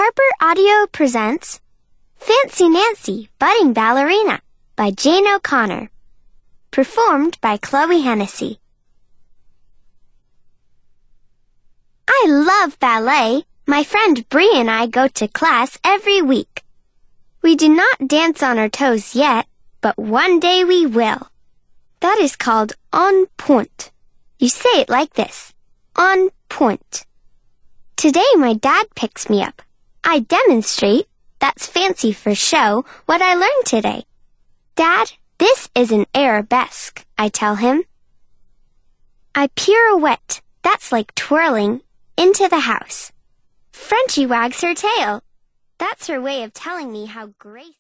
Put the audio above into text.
Harper Audio presents Fancy Nancy, Budding Ballerina by Jane O'Connor. Performed by Chloe Hennessy. I love ballet. My friend Bree and I go to class every week. We do not dance on our toes yet, but one day we will. That is called en pointe. You say it like this, en pointe. Today my dad picks me up. I demonstrate, that's fancy for show, what I learned today. Dad, this is an arabesque, I tell him. I pirouette, that's like twirling, into the house. Frenchie wags her tail. That's her way of telling me how graceful.